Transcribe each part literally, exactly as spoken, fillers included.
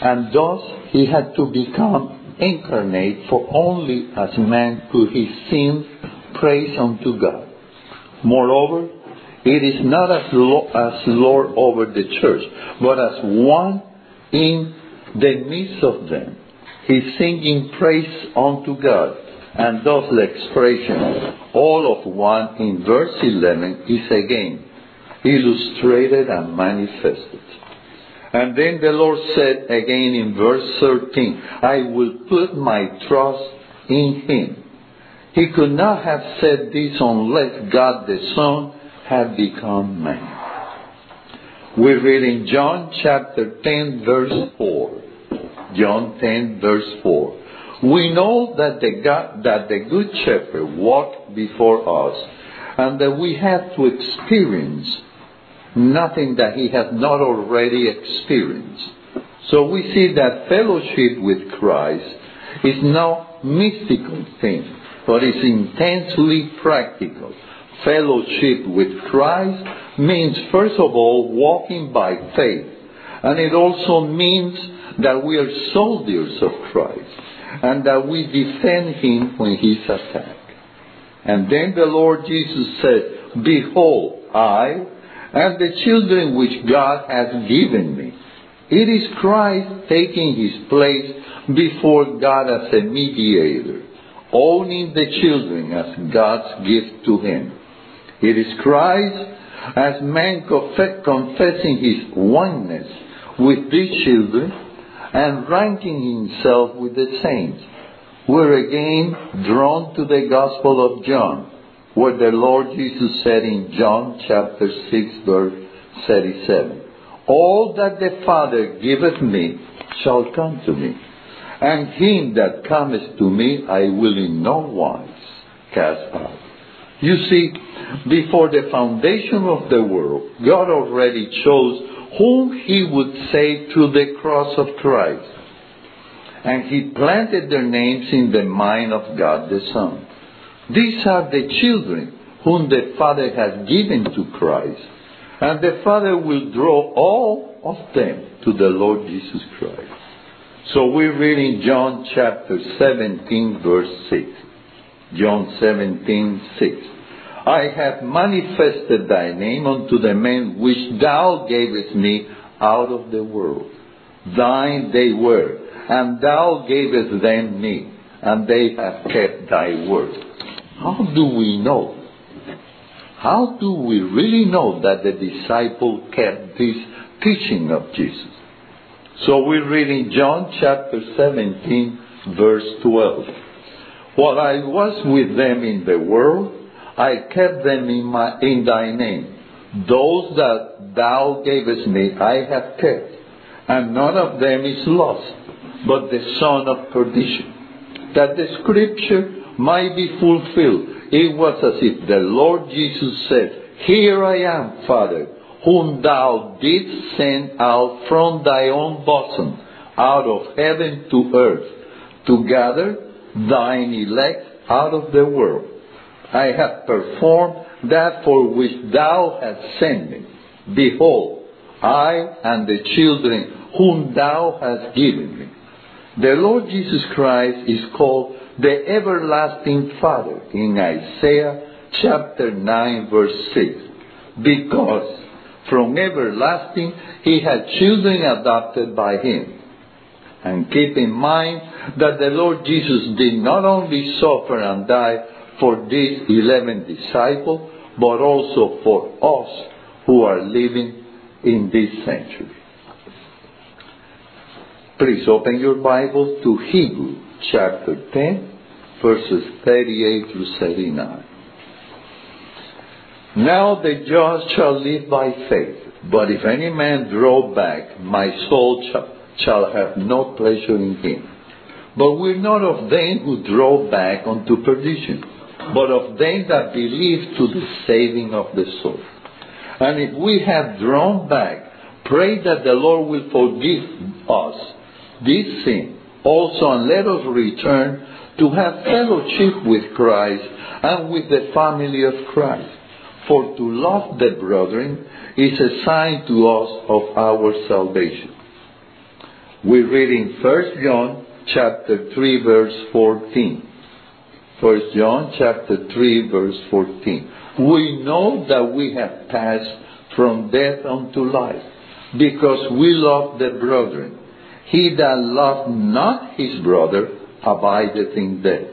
And thus he had to become incarnate, for only as man could he sing praise unto God. Moreover, it is not as, lo- as Lord over the church, but as one in the midst of them. He's singing praise unto God. And thus the expression, all of one in verse eleven, is again illustrated and manifested. And then the Lord said again in verse thirteen, I will put my trust in him. He could not have said this unless God the Son had become man. We read in John chapter ten verse four. John ten verse four. We know that the God, that the Good Shepherd walked before us, and that we have to experience nothing that he has not already experienced. So we see that fellowship with Christ is no mystical thing, but is intensely practical. Fellowship with Christ means, first of all, walking by faith. And it also means that we are soldiers of Christ, and that we defend him when he's attacked. And then the Lord Jesus said, Behold, I and the children which God has given me. It is Christ taking his place before God as a mediator, owning the children as God's gift to him. It is Christ as man conf- confessing his oneness with these children and ranking himself with the saints. We're again drawn to the Gospel of John, where the Lord Jesus said in John chapter six verse thirty-seven, All that the Father giveth me shall come to me, and him that cometh to me I will in no wise cast out. You see, before the foundation of the world, God already chose whom he would save through the cross of Christ. And he planted their names in the mind of God the Son. These are the children whom the Father has given to Christ. And the Father will draw all of them to the Lord Jesus Christ. So we read in John chapter seventeen verse six. John seventeen six. I have manifested thy name unto the men which thou gavest me out of the world. Thine they were, and thou gavest them me, and they have kept thy word. How do we know? How do we really know that the disciple kept this teaching of Jesus? So we read in John chapter seventeen verse twelve. While I was with them in the world, I kept them in, my, in thy name. Those that thou gavest me I have kept, and none of them is lost, but the son of perdition, that the scripture might be fulfilled. It was as if the Lord Jesus said, Here I am, Father, whom thou didst send out from thy own bosom, out of heaven to earth, to gather thine elect out of the world. I have performed that for which thou hast sent me. Behold, I and the children whom thou hast given me. The Lord Jesus Christ is called the everlasting Father in Isaiah chapter nine verse six, because from everlasting he had children adopted by him. And keep in mind that the Lord Jesus did not only suffer and die for these eleven disciples, but also for us who are living in this century. Please open your Bible to Hebrews chapter ten, verses thirty-eight through thirty-nine. Now the just shall live by faith, but if any man draw back, my soul shall, shall have no pleasure in him. But we're not of them who draw back unto perdition, but of them that believe to the saving of the soul. And if we have drawn back, pray that the Lord will forgive us this sin also, and let us return to have fellowship with Christ and with the family of Christ. For to love the brethren is a sign to us of our salvation. We read in First John chapter three, verse fourteen. First John chapter three, verse fourteen. We know that we have passed from death unto life, because we love the brethren. He that loveth not his brother abideth in death.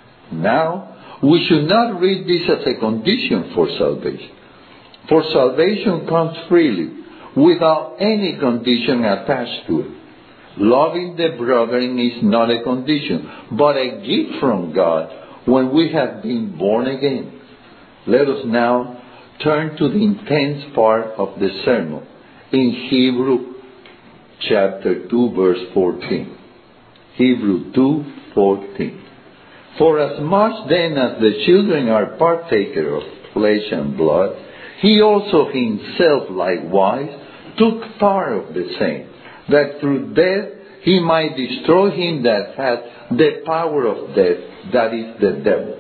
Now, we should not read this as a condition for salvation. For salvation comes freely, without any condition attached to it. Loving the brethren is not a condition, but a gift from God when we have been born again. Let us now turn to the intense part of the sermon in Hebrew chapter two, verse fourteen. Hebrew two, fourteen. For as much then as the children are partaker of flesh and blood, he also himself likewise took part of the same, that through death he might destroy him that had the power of death, that is the devil,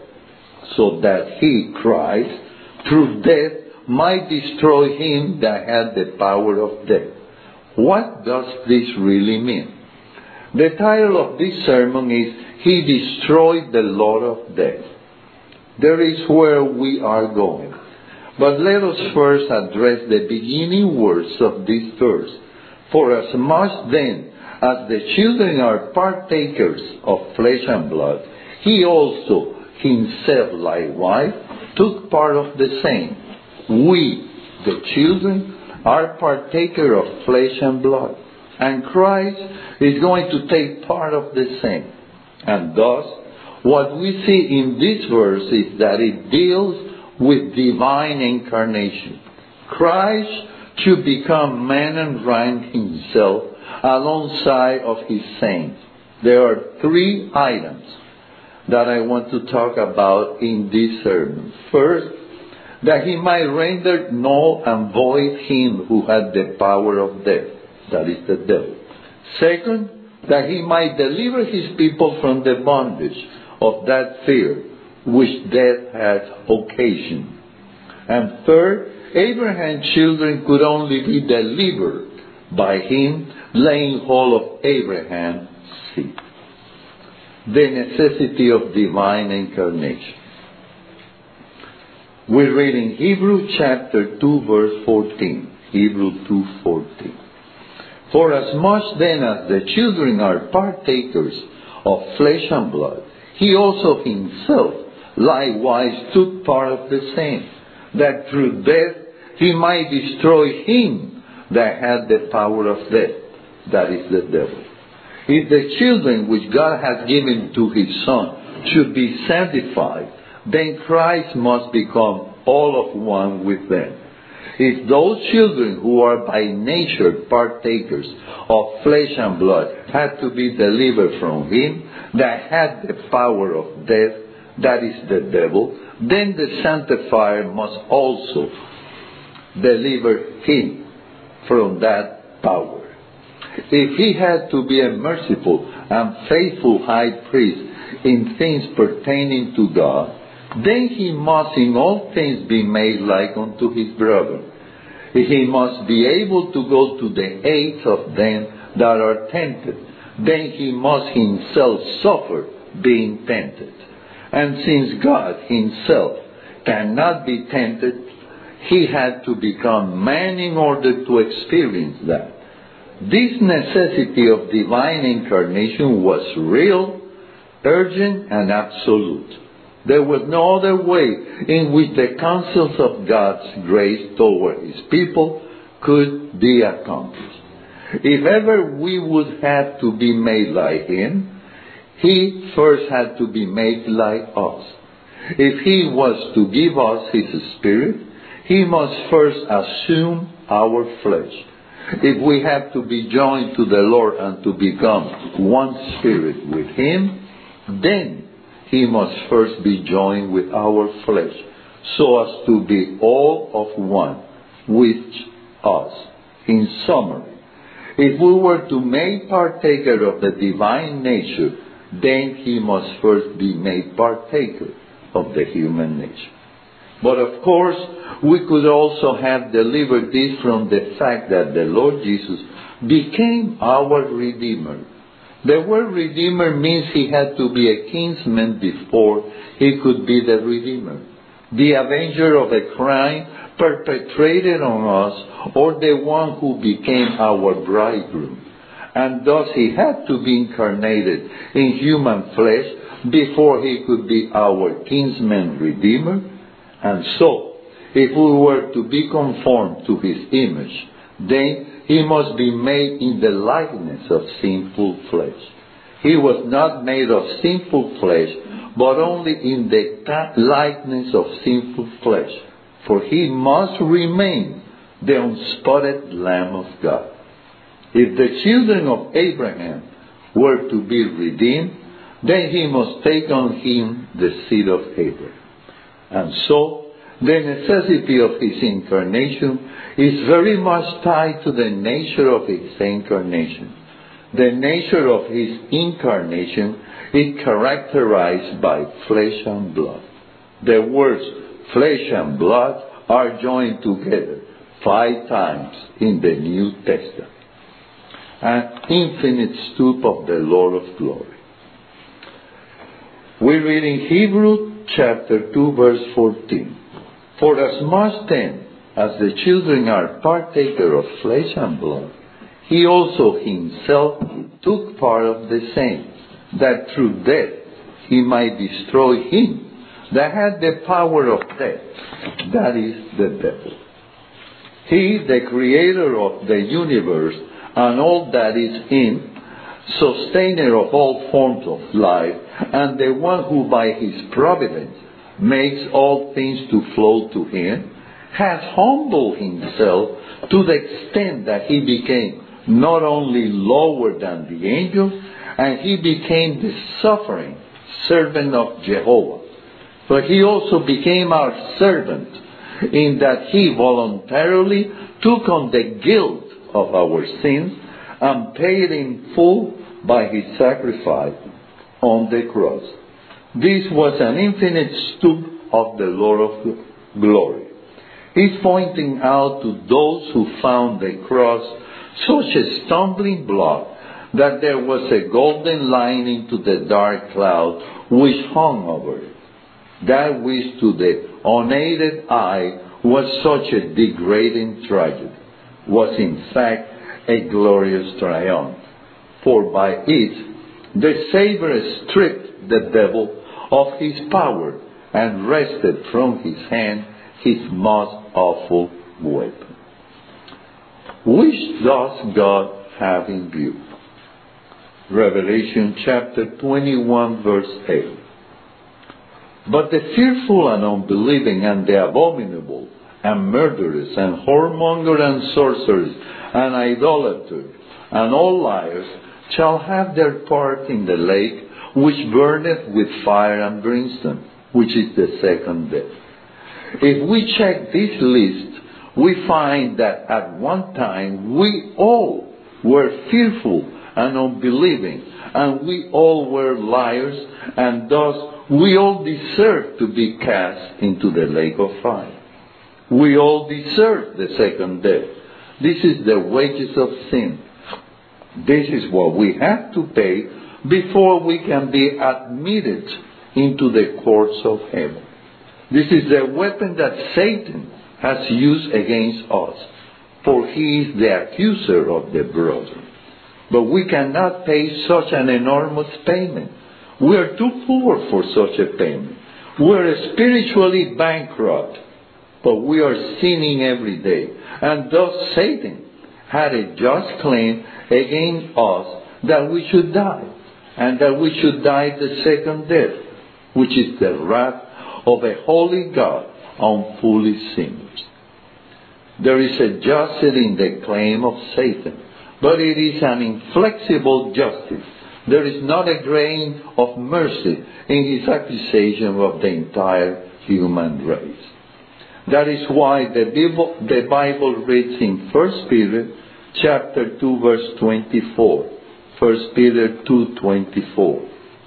so that he, Christ, through death might destroy him that had the power of death. What does this really mean? The title of this sermon is, He Destroyed the Lord of Death. There is where we are going. But let us first address the beginning words of this verse. For as much then as the children are partakers of flesh and blood, he also himself likewise took part of the same. We, the children, are partaker of flesh and blood. And Christ is going to take part of the same. And thus, what we see in this verse is that it deals with divine incarnation. Christ should become man and rank himself alongside of his saints. There are three items that I want to talk about in this sermon. First, that he might render null and void him who had the power of death, that is the devil. Second, that he might deliver his people from the bondage of that fear which death had occasioned. And third, Abraham's children could only be delivered by him laying hold of Abraham's seed. The necessity of divine incarnation. We read in Hebrew chapter two, verse fourteen. Hebrew two, fourteen. For as much then as the children are partakers of flesh and blood, he also himself likewise took part of the same, that through death he might destroy him that had the power of death, that is the devil. If the children which God has given to his Son should be sanctified, then Christ must become all of one with them. If those children who are by nature partakers of flesh and blood had to be delivered from him that had the power of death, that is the devil, then the sanctifier must also deliver him from that power. If he had to be a merciful and faithful high priest in things pertaining to God, then he must in all things be made like unto his brethren. He must be able to go to the aid of them that are tempted. Then he must himself suffer being tempted. And since God himself cannot be tempted, he had to become man in order to experience that. This necessity of divine incarnation was real, urgent, and absolute. There was no other way in which the counsels of God's grace toward his people could be accomplished. If ever we would have to be made like him, he first had to be made like us. If he was to give us his spirit, he must first assume our flesh. If we have to be joined to the Lord and to become one spirit with him, then he must first be joined with our flesh, so as to be all of one with us. In summary, if we were to make partaker of the divine nature, then he must first be made partaker of the human nature. But of course, we could also have delivered this from the fact that the Lord Jesus became our Redeemer. The word Redeemer means he had to be a kinsman before he could be the Redeemer, the avenger of a crime perpetrated on us, or the one who became our bridegroom. And thus he had to be incarnated in human flesh before he could be our kinsman Redeemer. And so, if we were to be conformed to his image, then he must be made in the likeness of sinful flesh. He was not made of sinful flesh, but only in the likeness of sinful flesh. For he must remain the unspotted Lamb of God. If the children of Abraham were to be redeemed, then he must take on him the seed of Abraham. And so, the necessity of his incarnation is very much tied to the nature of his incarnation. The nature of his incarnation is characterized by flesh and blood. The words flesh and blood are joined together five times in the New Testament. An infinite stoop of the Lord of glory. We read in Hebrews chapter two verse fourteen. For as much then as the children are partaker of flesh and blood, he also himself took part of the same, that through death he might destroy him that had the power of death, that is, the devil. He, the creator of the universe and all that is in, sustainer of all forms of life, and the one who by his providence makes all things to flow to him, has humbled himself to the extent that he became not only lower than the angels, and he became the suffering servant of Jehovah, but he also became our servant in that he voluntarily took on the guilt of our sins and paid in full by his sacrifice on the cross. This was an infinite stoop of the Lord of glory. He's pointing out to those who found the cross such a stumbling block that there was a golden lining to the dark cloud which hung over it. That which to the unaided eye was such a degrading tragedy was in fact a glorious triumph. For by it the Savior stripped the devil of his power and wrested from his hand his most awful weapon. Which does God have in view? Revelation chapter twenty-one verse eight. But the fearful and unbelieving and the abominable and murderers and whoremongers and sorcerers and idolaters and all liars shall have their part in the lake which burneth with fire and brimstone, which is the second death. If we check this list, we find that at one time we all were fearful and unbelieving, and we all were liars, and thus we all deserve to be cast into the lake of fire. We all deserve the second death. This is the wages of sin. This is what we have to pay before we can be admitted into the courts of heaven. This is the weapon that Satan has used against us, for he is the accuser of the brethren. But we cannot pay such an enormous payment. We are too poor for such a payment. We are spiritually bankrupt, but we are sinning every day. And thus Satan had a just claim against us that we should die, and that we should die the second death, which is the wrath of a holy God on foolish sinners. There is a justice in the claim of Satan, but it is an inflexible justice. There is not a grain of mercy in his accusation of the entire human race. That is why the Bible, the Bible reads in First Peter chapter two verse twenty-four. First Peter two twenty-four.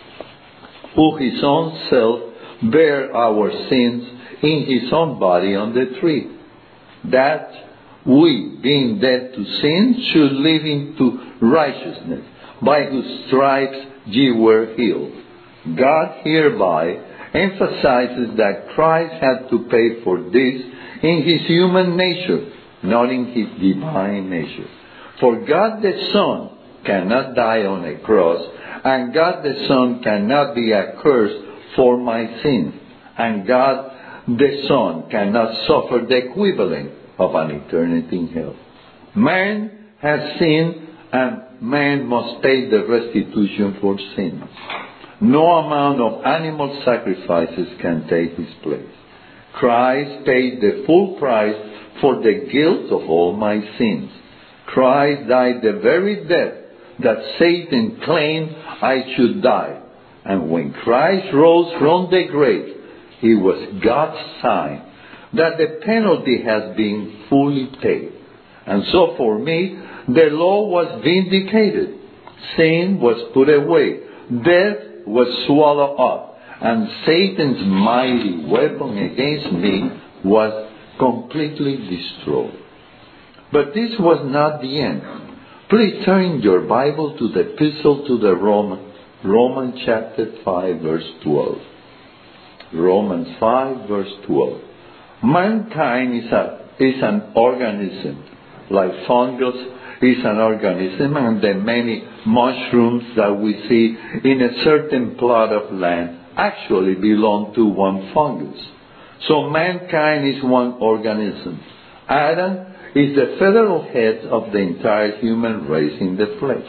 Who his own self bare our sins in his own body on the tree, that we, being dead to sin, should live into righteousness, by whose stripes ye were healed. God hereby emphasizes that Christ had to pay for this in his human nature, not in his divine nature. For God the Son cannot die on a cross, and God the Son cannot be accursed for my sins, and God the Son cannot suffer the equivalent of an eternity in hell. Man has sinned, and man must pay the restitution for sin. No amount of animal sacrifices can take his place. Christ paid the full price for the guilt of all my sins. Christ died the very death that Satan claimed I should die. And when Christ rose from the grave, it was God's sign that the penalty has been fully paid. And so for me, the law was vindicated. Sin was put away. Death was swallowed up. And Satan's mighty weapon against me was completely destroyed. But this was not the end. Please turn your Bible to the Epistle to the Romans, Romans chapter five, verse twelve. Romans five, verse twelve. Mankind is, a, is an organism, like fungus is an organism, and the many mushrooms that we see in a certain plot of land actually belong to one fungus. So mankind is one organism. Adam is the federal head of the entire human race in the flesh.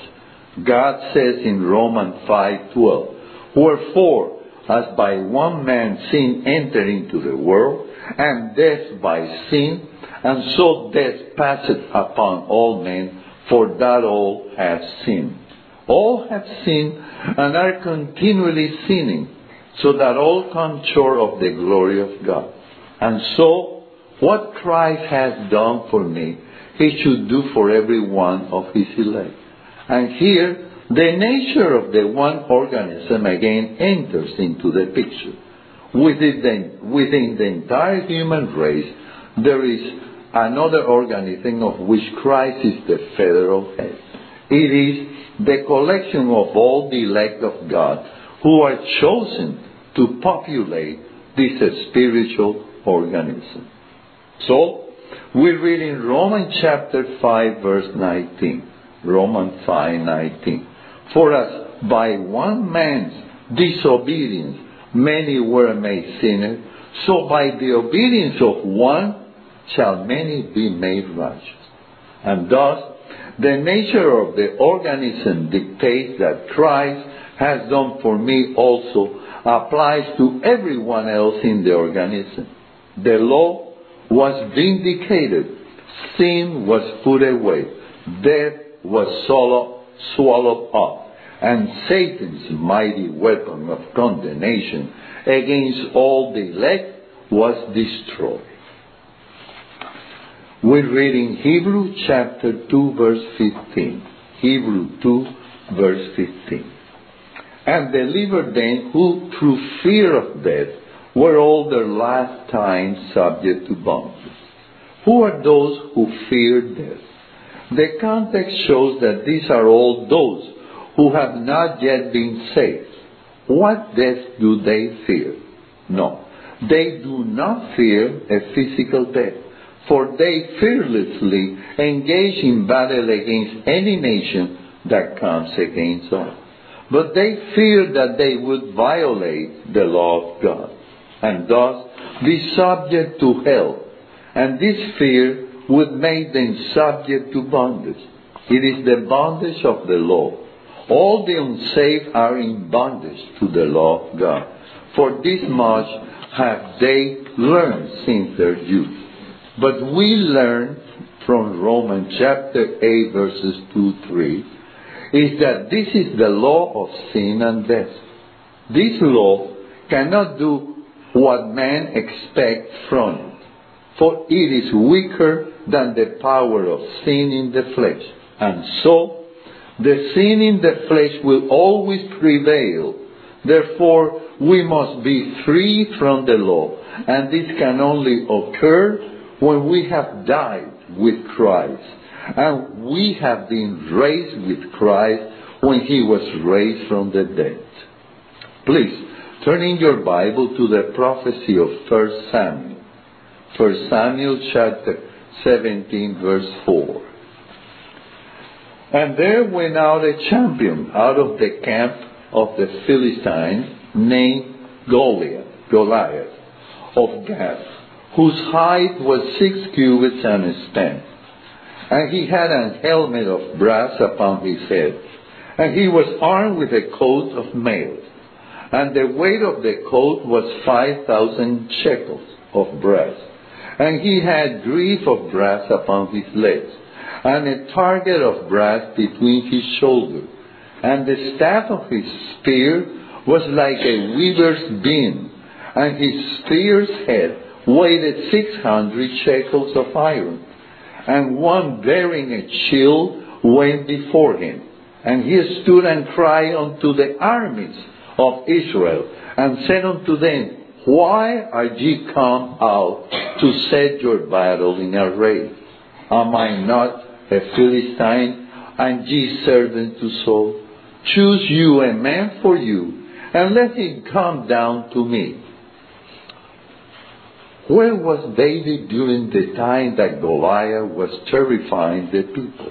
God says in Romans five twelve, wherefore, as by one man sin entered into the world, and death by sin, and so death passed upon all men, for that all have sinned. All have sinned and are continually sinning, so that all come short of the glory of God. And so, what Christ has done for me, he should do for every one of his elect. And here, the nature of the one organism again enters into the picture. Within the, within the entire human race, there is another organism of which Christ is the federal head. It is the collection of all the elect of God who are chosen to populate this spiritual organism. So, we read in Romans chapter five, verse nineteen. Romans five nineteen. For as by one man's disobedience many were made sinners, so by the obedience of one shall many be made righteous. And thus, the nature of the organism dictates that Christ has done for me also applies to everyone else in the organism. The law was vindicated. Sin was put away. Death was swallowed, swallowed up. And Satan's mighty weapon of condemnation against all the elect was destroyed. We read in Hebrew chapter two, verse fifteen. Hebrew two, verse fifteen. And delivered them who through fear of death were all their lifetime subject to bondage. Who are those who fear death? The context shows that these are all those who have not yet been saved. What death do they fear? No, they do not fear a physical death, for they fearlessly engage in battle against any nation that comes against them. But they fear that they would violate the law of God, and thus be subject to hell. And this fear would make them subject to bondage. It is the bondage of the law. All the unsaved are in bondage to the law of God. For this much have they learned since their youth. But we learn from Romans chapter eight, verses two to three, is that this is the law of sin and death. This law cannot do what man expects from it, for it is weaker than the power of sin in the flesh. And so, the sin in the flesh will always prevail. Therefore, we must be free from the law. And this can only occur when we have died with Christ. And we have been raised with Christ when he was raised from the dead. Please, turn in your Bible to the prophecy of First Samuel. First Samuel chapter seventeen, verse four. And there went out a champion out of the camp of the Philistines named Goliath, Goliath of Gath, whose height was six cubits and a span. And he had a helmet of brass upon his head, and he was armed with a coat of mail. And the weight of the coat was five thousand shekels of brass. And he had greaves of brass upon his legs, and a target of brass between his shoulders. And the staff of his spear was like a weaver's beam, and his spear's head weighed six hundred shekels of iron. And one bearing a shield went before him. And he stood and cried unto the armies of Israel, and said unto them, Why are ye come out to set your battle in array? Am I not a Philistine, and ye servant to Saul? Choose you a man for you, and let him come down to me. Where was David during the time that Goliath was terrifying the people?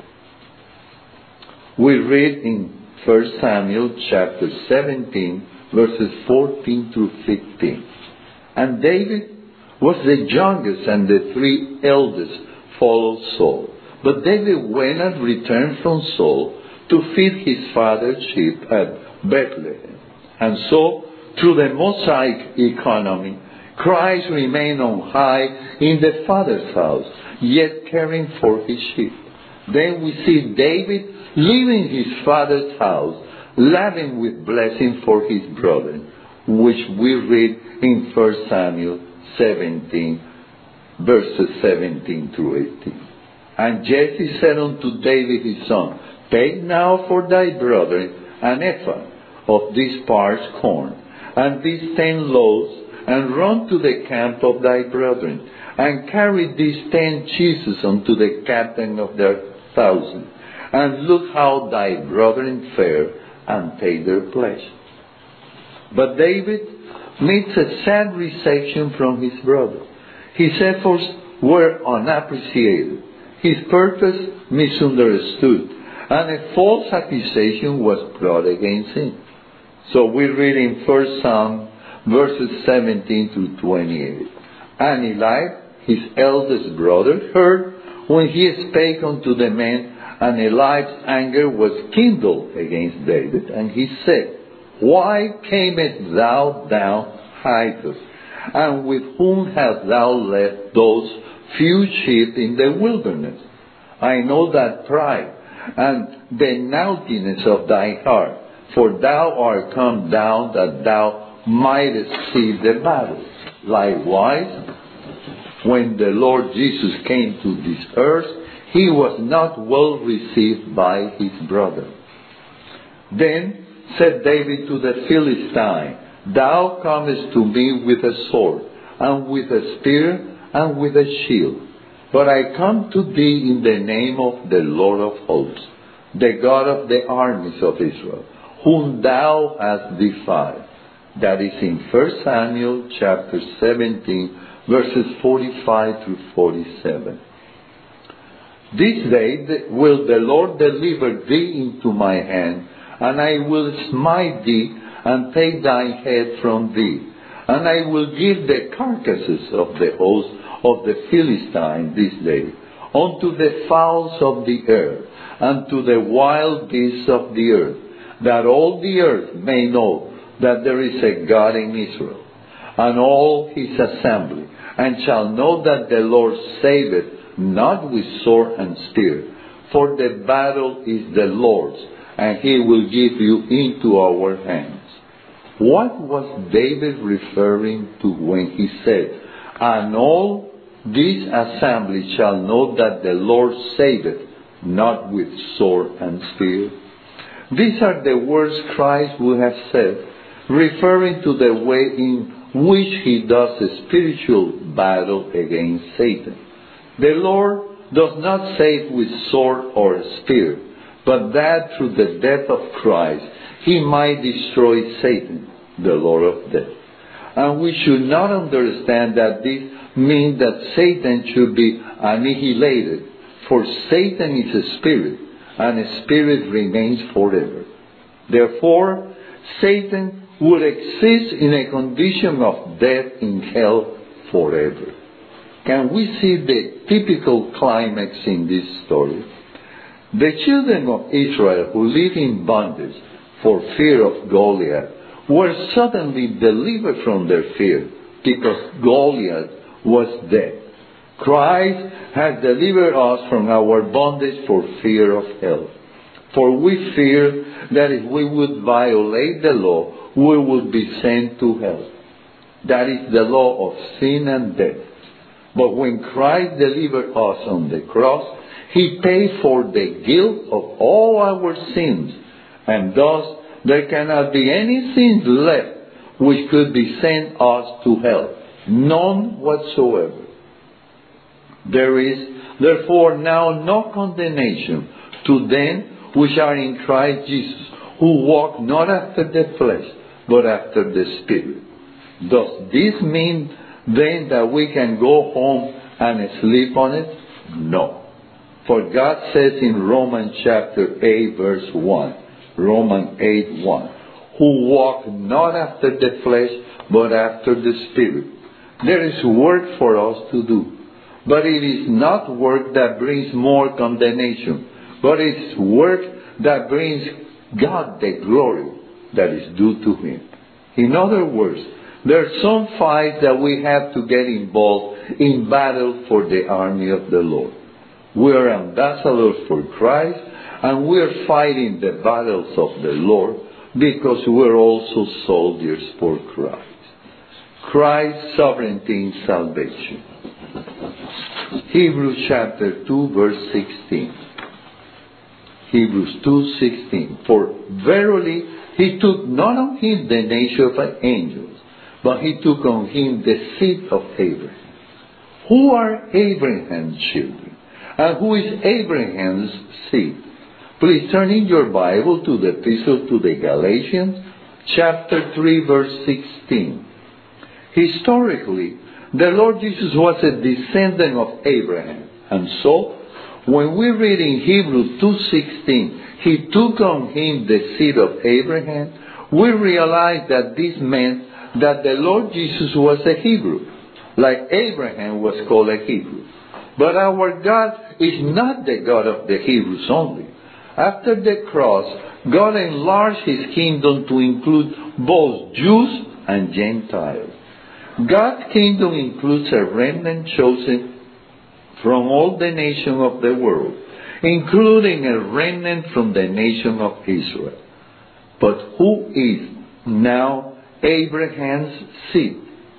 We read in First Samuel chapter seventeen, verses fourteen through fifteen. And David was the youngest, and the three eldest followed Saul. But David went and returned from Saul to feed his father's sheep at Bethlehem. And so, through the Mosaic economy, Christ remained on high in the Father's house, yet caring for his sheep. Then we see David leaving his father's house, laden with blessing for his brethren, which we read in First Samuel seventeen, verses seventeen through eighteen. And Jesse said unto David his son, Take now for thy brethren an ephah of this parched corn, and these ten loaves, and run to the camp of thy brethren, and carry these ten cheeses unto the captain of their thousand, and look how thy brethren fare, and take their pledge. But David meets a sad reception from his brother. His efforts were unappreciated, his purpose misunderstood, and a false accusation was brought against him. So we read in First Samuel verses seventeen through twenty-eight. And Eliab, his eldest brother, heard when he spake unto the men, and Eliab's anger was kindled against David, and he said, Why camest thou down hither? And with whom hast thou left those few sheep in the wilderness? I know that pride and the naughtiness of thy heart, for thou art come down that thou mightest see the battle. Likewise, when the Lord Jesus came to this earth, he was not well received by his brother. Then said David to the Philistine, Thou comest to me with a sword, and with a spear, and with a shield. But I come to thee in the name of the Lord of hosts, the God of the armies of Israel, whom thou hast defied. That is in First Samuel chapter seventeen, verses forty-five through forty-seven. This day will the Lord deliver thee into my hand, and I will smite thee, and take thy head from thee. And I will give the carcasses of the host of the Philistines this day unto the fowls of the air, and to the wild beasts of the earth, that all the earth may know that there is a God in Israel, and all his assembly, and shall know that the Lord saveth not with sword and spear, for the battle is the Lord's, and he will give you into our hands. What was David referring to when he said, And all this assembly shall know that the Lord saveth not with sword and spear? These are the words Christ would have said, referring to the way in which he does a spiritual battle against Satan. The Lord does not save with sword or spear, but that through the death of Christ he might destroy Satan, the Lord of death. And we should not understand that this means that Satan should be annihilated, for Satan is a spirit, and a spirit remains forever. Therefore, Satan would exist in a condition of death in hell forever. Can we see the typical climax in this story? The children of Israel who lived in bondage for fear of Goliath were suddenly delivered from their fear because Goliath was dead. Christ has delivered us from our bondage for fear of hell. For we fear that if we would violate the law, we would be sent to hell. That is the law of sin and death. But when Christ delivered us on the cross, he paid for the guilt of all our sins, and thus there cannot be any sins left which could be sent us to hell. None whatsoever. There is therefore now no condemnation to them which are in Christ Jesus, who walk not after the flesh, but after the Spirit. Does this mean then that we can go home and sleep on it? No. For God says in Romans chapter eight verse one, Romans eight one, who walk not after the flesh, but after the Spirit. There is work for us to do. But it is not work that brings more condemnation, but it's work that brings God the glory that is due to Him. In other words, there are some fights that we have to get involved in battle for the army of the Lord. We are ambassadors for Christ, and we are fighting the battles of the Lord because we are also soldiers for Christ. Christ's sovereignty in salvation. Hebrews chapter two verse sixteen. Hebrews two sixteen. For verily he took not on him the nature of angels, but he took on him the seed of Abraham. Who are Abraham's children? And who is Abraham's seed? Please turn in your Bible to the epistle to the Galatians, chapter three, verse sixteen. Historically, the Lord Jesus was a descendant of Abraham. And so, when we read in Hebrews two sixteen, he took on him the seed of Abraham, we realize that this meant that the Lord Jesus was a Hebrew, like Abraham was called a Hebrew. But our God is not the God of the Hebrews only. After the cross, God enlarged his kingdom to include both Jews and Gentiles. God's kingdom includes a remnant chosen from all the nations of the world, including a remnant from the nation of Israel. But who is now Abraham's seed?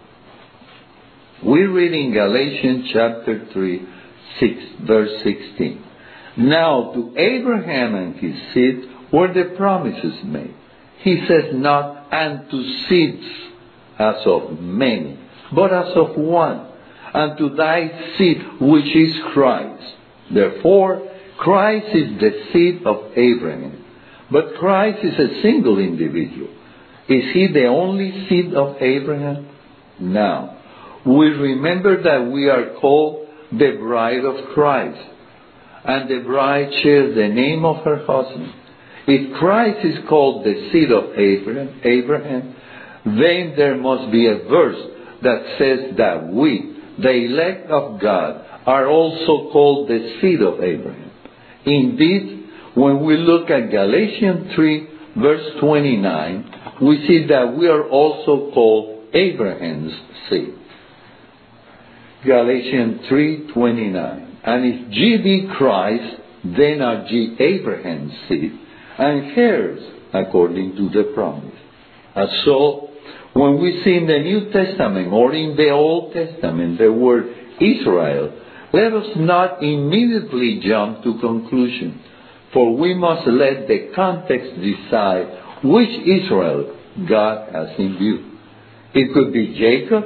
We read in Galatians chapter three, six, verse sixteen. Now to Abraham and his seed were the promises made. He says not, and to seeds as of many, but as of one, and to thy seed which is Christ. Therefore, Christ is the seed of Abraham. But Christ is a single individual. Is he the only seed of Abraham? Now, we remember that we are called the bride of Christ, and the bride shares the name of her husband. If Christ is called the seed of Abraham, Abraham, then there must be a verse that says that we, the elect of God, are also called the seed of Abraham. Indeed, when we look at Galatians three, verse twenty-nine, we see that we are also called Abraham's seed. Galatians three twenty-nine. And if ye be Christ, then are ye Abraham's seed, and heirs according to the promise. And so, when we see in the New Testament or in the Old Testament the word Israel, let us not immediately jump to conclusion, for we must let the context decide which Israel God has in view. It could be Jacob,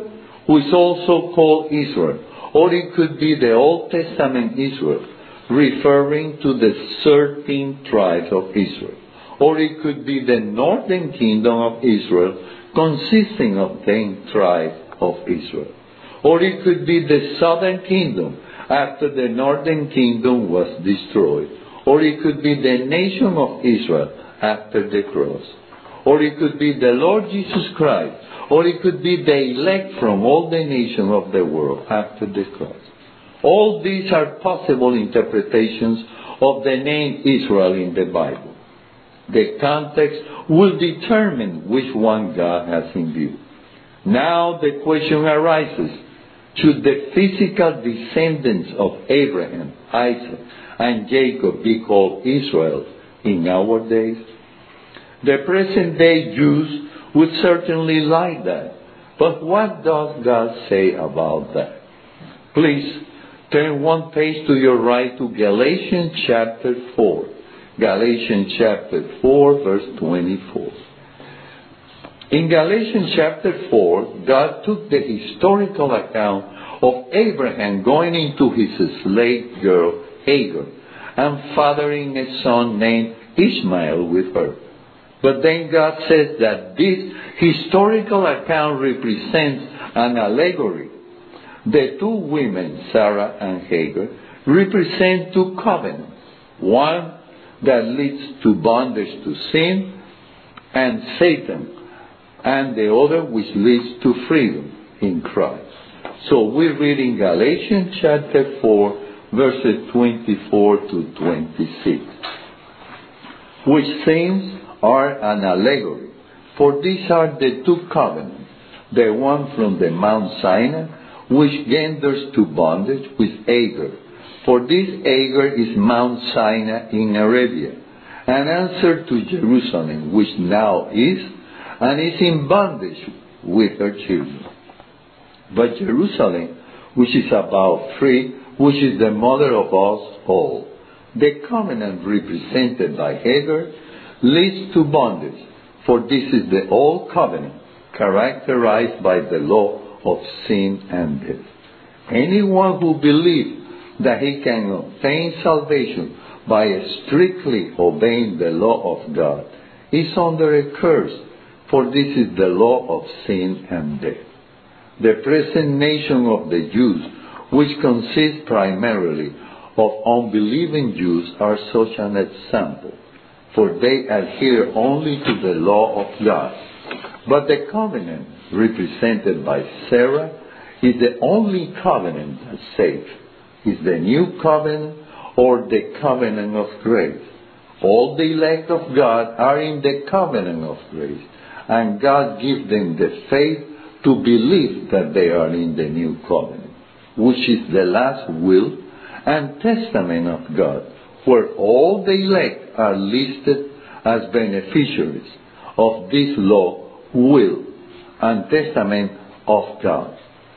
who is also called Israel. Or it could be the Old Testament Israel, referring to the thirteen tribes of Israel. Or it could be the northern kingdom of Israel, consisting of ten tribes of Israel. Or it could be the southern kingdom, after the northern kingdom was destroyed. Or it could be the nation of Israel after the cross. Or it could be the Lord Jesus Christ. Or it could be the elect from all the nations of the world after the cross. All these are possible interpretations of the name Israel in the Bible. The context will determine which one God has in view. Now the question arises, should the physical descendants of Abraham, Isaac, and Jacob be called Israel in our days? The present-day Jews would certainly like that. But what does God say about that? Please turn one page to your right to Galatians chapter four. Galatians chapter four, verse twenty-four. In Galatians chapter four, God took the historical account of Abraham going into his slave girl, Hagar, and fathering a son named Ishmael with her. But then God says that this historical account represents an allegory. The two women, Sarah and Hagar, represent two covenants. One that leads to bondage to sin and Satan, and the other which leads to freedom in Christ. So we read in Galatians chapter four, verses twenty-four to twenty-six, which things are an allegory, for these are the two covenants, the one from the Mount Sinai, which genders to bondage with Hagar. For this Hagar is Mount Sinai in Arabia, an answer to Jerusalem, which now is, and is in bondage with her children. But Jerusalem, which is about free, which is the mother of us all, the covenant represented by Hagar, leads to bondage, for this is the old covenant, characterized by the law of sin and death. Anyone who believes that he can obtain salvation by strictly obeying the law of God is under a curse, for this is the law of sin and death. The present nation of the Jews, which consists primarily of unbelieving Jews, are such an example, for they adhere only to the law of God. But the covenant represented by Sarah is the only covenant that saves. Is the new covenant or the covenant of grace. All the elect of God are in the covenant of grace, and God gives them the faith to believe that they are in the new covenant, which is the last will and testament of God, where all the elect are listed as beneficiaries of this law, will, and testament of God,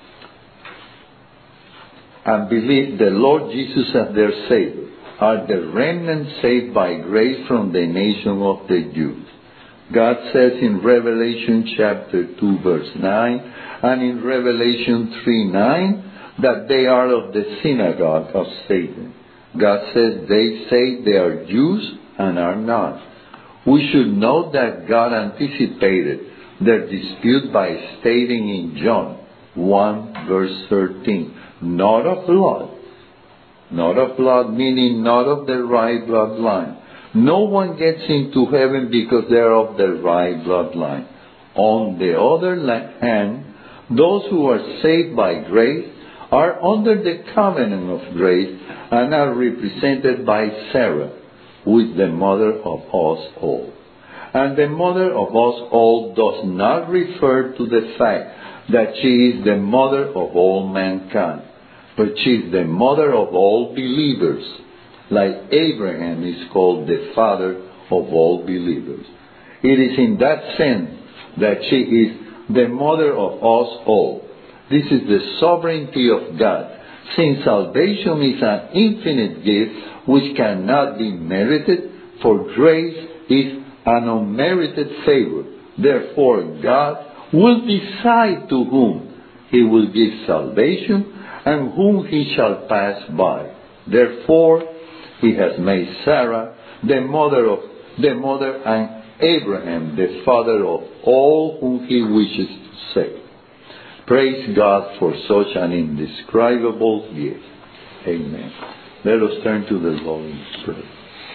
and believe the Lord Jesus as their Savior, are the remnant saved by grace from the nation of the Jews. God says in Revelation chapter two, verse nine, and in Revelation three, nine, that they are of the synagogue of Satan. God says they say they are Jews and are not. We should note that God anticipated their dispute by stating in John one, verse thirteen, not of blood. Not of blood, meaning not of the right bloodline. No one gets into heaven because they're of the right bloodline. On the other hand, those who are saved by grace are under the covenant of grace and are represented by Sarah, who is the mother of us all. And the mother of us all does not refer to the fact that she is the mother of all mankind, but she is the mother of all believers, like Abraham is called the father of all believers. It is in that sense that she is the mother of us all. This is the sovereignty of God, since salvation is an infinite gift which cannot be merited, for grace is an unmerited favor. Therefore, God will decide to whom he will give salvation, and whom he shall pass by. Therefore, he has made Sarah the mother of the mother and Abraham the father of all whom he wishes to save. Praise God for such an indescribable gift. Amen. Let us turn to the Lord in prayer.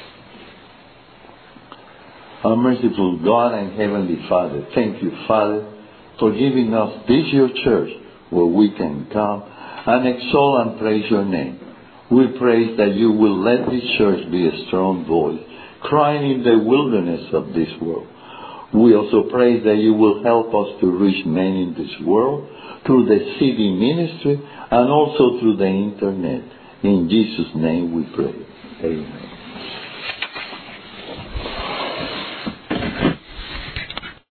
Our merciful God and Heavenly Father, thank you, Father, for giving us this your church where we can come and exalt and praise your name. We pray that you will let this church be a strong voice, crying in the wilderness of this world. We also pray that you will help us to reach men in this world through the C D ministry and also through the internet. In Jesus' name we pray. Amen.